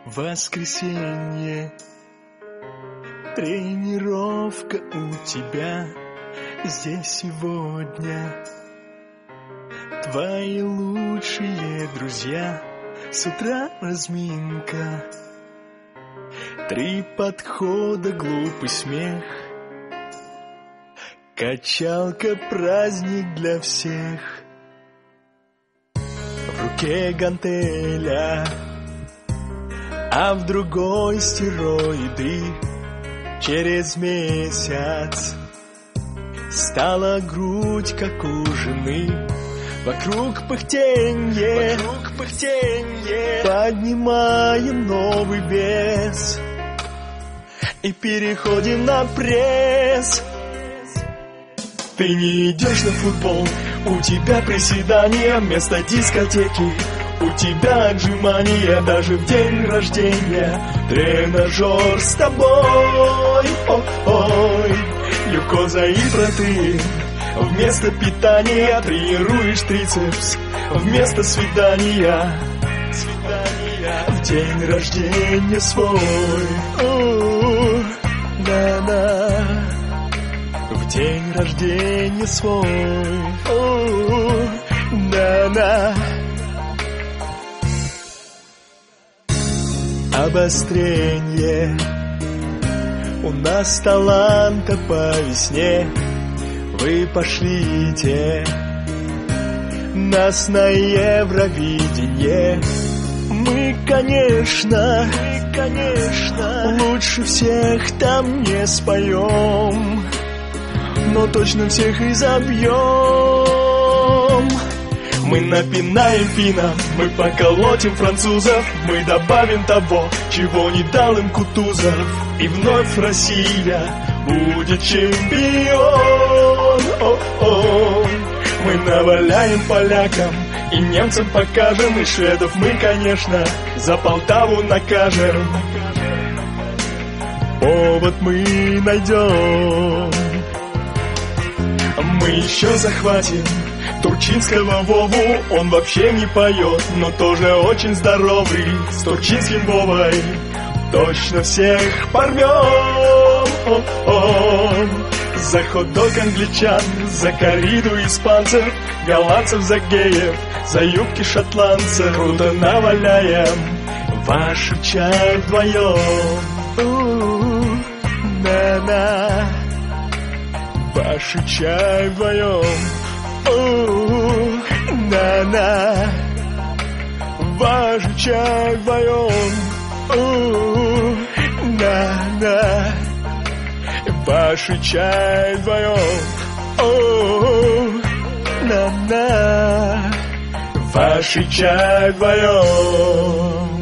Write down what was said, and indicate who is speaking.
Speaker 1: Воскресенье, тренировка у тебя здесь сегодня. Твои лучшие друзья, с утра разминка. 3 подхода, глупый смех. Качалка, праздник для всех. В руке гантеля, а в другой стероиды. Через месяц стала грудь, как у жены. Вокруг пыхтенье, поднимаем новый вес и переходим на пресс. Ты не идешь на футбол, у тебя приседания вместо дискотеки. У тебя отжимания даже в день рождения. Тренажер с тобой, ой, глюкоза и протеин. Вместо питания тренируешь трицепс. Вместо свидания в день рождения свой. На-на. В день рождения свой. На-на. Обострение. У нас таланта по весне. Вы пошлите нас на Евровидение. Мы, конечно, лучше всех там не споем, но точно всех и забьем. Мы напинаем финнов, мы поколотим французов. Мы добавим того, чего не дал им Кутузов. И вновь Россия будет чемпион. Мы наваляем полякам и немцам покажем. И шведов мы, конечно, за Полтаву накажем. Повод мы найдем. Мы еще захватим турчинского Вову. Он вообще не поет, но тоже очень здоровый. С турчинским Вовой точно всех порвем. За хот-дог англичан, за корриду испанцев, голландцев за геев, за юбки шотландцев. Круто наваляем вашу чай вдвоем. На-на. Вашу чай вдвоем. На-на. Вашу чай вдвоем. На-на. Вашу чай вдвоем. На-на. Вашу чай вдвоем.